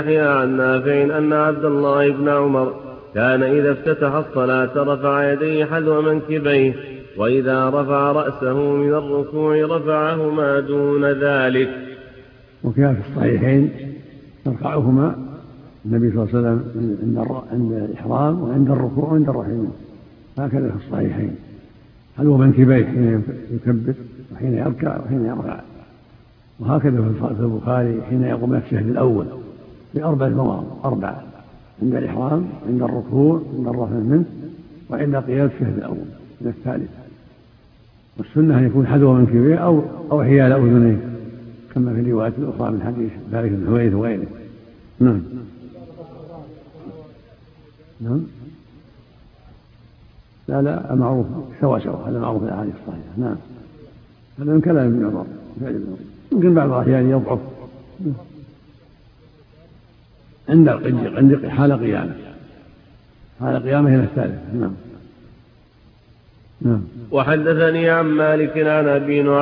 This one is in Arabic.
عن نافع أن عبد الله بن عمر كان إذا افتتح الصلاة رفع يديه حذو منكبيه، وإذا رفع رأسه من الركوع رفعهما دون ذلك. وكان في الصحيحين يرفعهما النبي صلى الله عليه وسلم عند الإحرام وعند الركوع وعند الرفع، هكذا في الصحيحين حذو منكبيه حين يكبر وحين يركع وحين يرفع، وهكذا في البخاري حين يقوم من التشهد الأول بأربعة مواضع: عند الإحرام، عند الركوع، عند الرفع منه، وعند قيام التشهد الأول من الثالث. والسنة أن يكون حذو منكبيه أو حيال أذنيه كما في الروايات الأخرى من حديث مالك بن حويرث وغيره. نعم. لا معروف سوا هذا معروف في الأحاديث الصحيحة. نعم، هذا من كلام ابن عمر، يمكن بعض الأحيان يضعف عند حال قيامه إلى الثالث. نعم. وحدثني عن مالك عن أبي نعيم